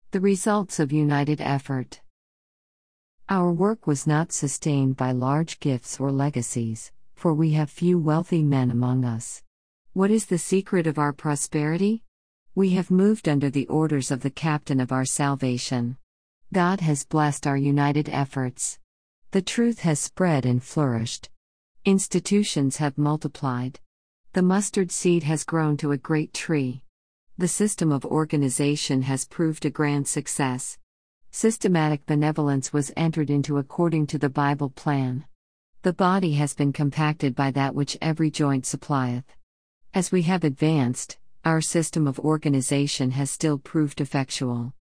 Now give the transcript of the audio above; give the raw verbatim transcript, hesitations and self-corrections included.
The results of united effort. Our work was not sustained by large gifts or legacies, for we have few wealthy men among us. What is the secret of our prosperity? We have moved under the orders of the captain of our salvation. God has blessed our united efforts. The truth has spread and flourished. Institutions have multiplied. The mustard seed has grown to a great tree. The system of organization has proved a grand success. Systematic benevolence was entered into according to the Bible plan. The body has been compacted by that which every joint supplieth. As we have advanced, our system of organization has still proved effectual.